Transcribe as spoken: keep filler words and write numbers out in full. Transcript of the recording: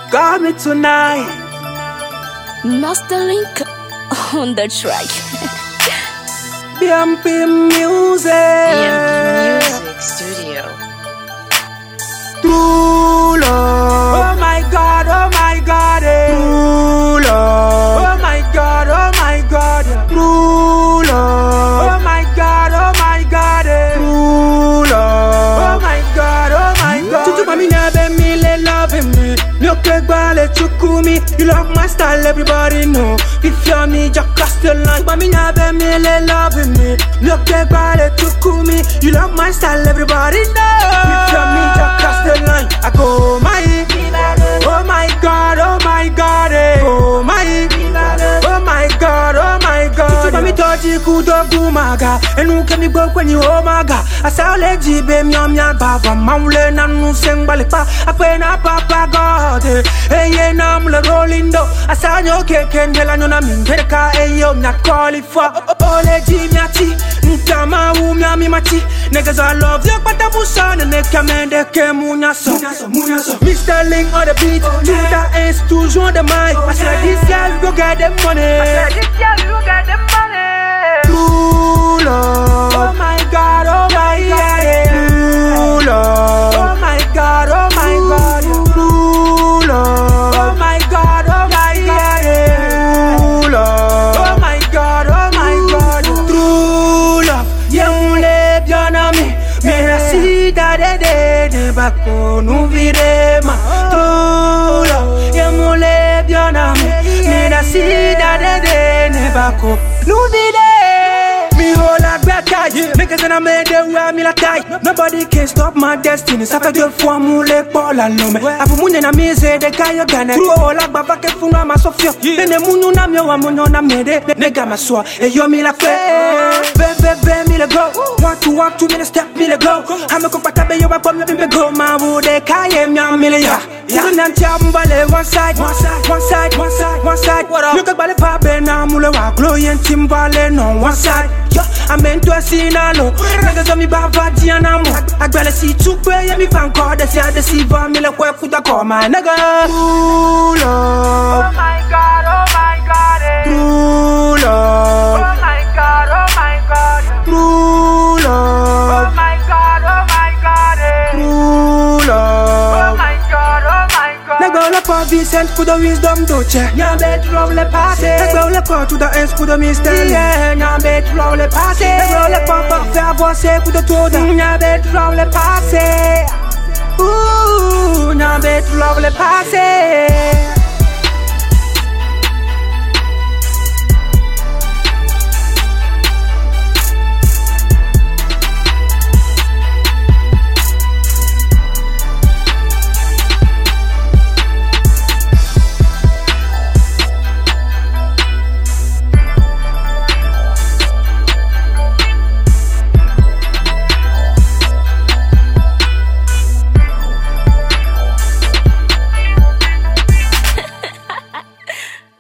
Got me tonight. Master Link on the track. B M P Music. B M P Music Studio. True love. Oh my God, oh my God. Eh. True love. Oh my God, oh my God. True love. Oh my God, oh my God. Eh. True love. Oh my God, oh my God. Tutu mami nebe mi le love me. No kegbale chukumi. You love my style, everybody know. If you're me, just cross the line. Mami nebe mi le love me. No kegbale chukumi. You love my style, everybody know. If you're me, just cross the line. I go my, oh my God, oh my God, eh. Oh my, oh my God, oh my God. Mami toji kudo gumaga, enu kemi bo kwenye omaga. Asa ole jibe myam ya baba, maule na nuseng balipa. Akwe na papa God, eh ye na mule rolindo. Asa nyo keke ndela nyo na mingereka, eh yo na qualify. Ole jimiati, ntama umyami mati. Niggas I love you, but I was on and they come and they came munyaso. Mister Link on the beat, to the ends, toujours the mic. I said this year we go get the money. I said this year we go get the money. True love. Oh my God, oh my God. True love. Oh my God, oh my God. True love. Oh my God, oh my God. True love. Oh my God, oh my God. True love. Yeah, mule bionami. Merci d'ade de bako nous virema. True love. Yeah, mule bionami. Merci d'ade de bako nous virema. Me hold like black guy, niggas and I made them wear me like tie. Nobody can stop my destiny. Saka deux fois moule Paul à l'homme. Abu munye na mise de kayo gane. True like baba ke funa ma sofio. Nene munu na myo wa munyo na mede. Nega ma soa, e yo mi la fe. Be be be mi le go. One two one two mi le step mi le go. Hame kompatabe yo ba pom yo bimbe go. Ma bu de kaye mya mi le ya. Tulu nan tia mbale one side, one side, one side, one side, one side. What up? Nuka bale pa be na mule wa glow yen timbale no one side. I'm into a sinalo. Niggas on me baba diana mo. I gotta see two pay me fan card. They say I deceive me like where could I call my nigga? True love. Oh my God, oh my God. Eh. True love. Oh my God, oh my God. True love. Oh my God, oh my God. Eh. True love. Oh my God, oh my God. Nigga le pas Vincent pour de wisdom doce. Nya bedroom le passé. Nigga le pas tout de ends pour de mystère. Yeah, nya bedroom le passé. Nigga le pas pas faire avancer pour de tout. Nya bedroom le passé. Ooh, nya bedroom le passé.